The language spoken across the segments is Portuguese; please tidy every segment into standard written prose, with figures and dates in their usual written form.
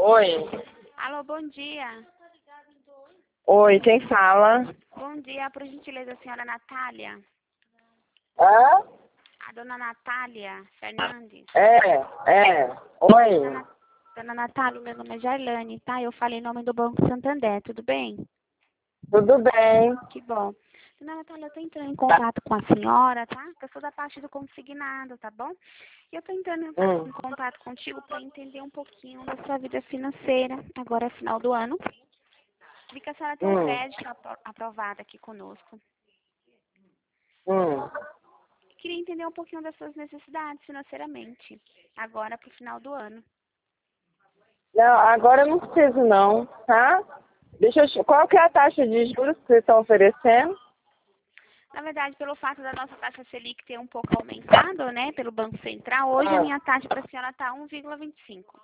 Oi. Alô, bom dia. Oi, quem fala? Bom dia, por gentileza, a senhora Natália. Hã? A dona Natália Fernandes. Oi. Dona Natália, meu nome é Jailane, tá? Eu falei em nome do Banco Santander, tudo bem? Tudo bem? Que bom. Dona Natália, eu tô entrando em contato com a senhora, tá? Eu sou da parte do consignado, tá bom? E eu tô entrando em contato contigo para entender um pouquinho da sua vida financeira. Agora é final do ano. Vi que a senhora tem um crédito aprovado aqui conosco. Queria entender um pouquinho das suas necessidades financeiramente, agora para o final do ano. Não, agora eu não preciso não, tá? Qual que é a taxa de juros que vocês estão oferecendo? Na verdade, pelo fato da nossa taxa Selic ter um pouco aumentado, né, pelo Banco Central, hoje a minha taxa para a senhora está 1,25.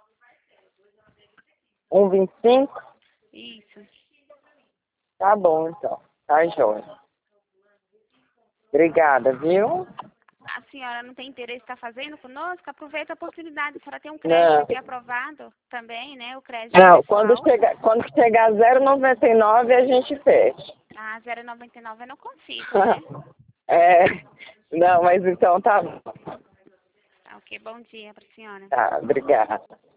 1,25? Isso. Tá bom, então. Tá jóia. Obrigada, viu? A senhora não tem interesse em estar fazendo conosco? Aproveita a oportunidade. A senhora tem um crédito aqui aprovado também, né? O crédito Não, pessoal. quando chegar 0,99 a gente fecha. Ah, 0,99 eu não consigo, né? Não, mas então tá bom. Tá, ok. Bom dia para a senhora. Tá, obrigada.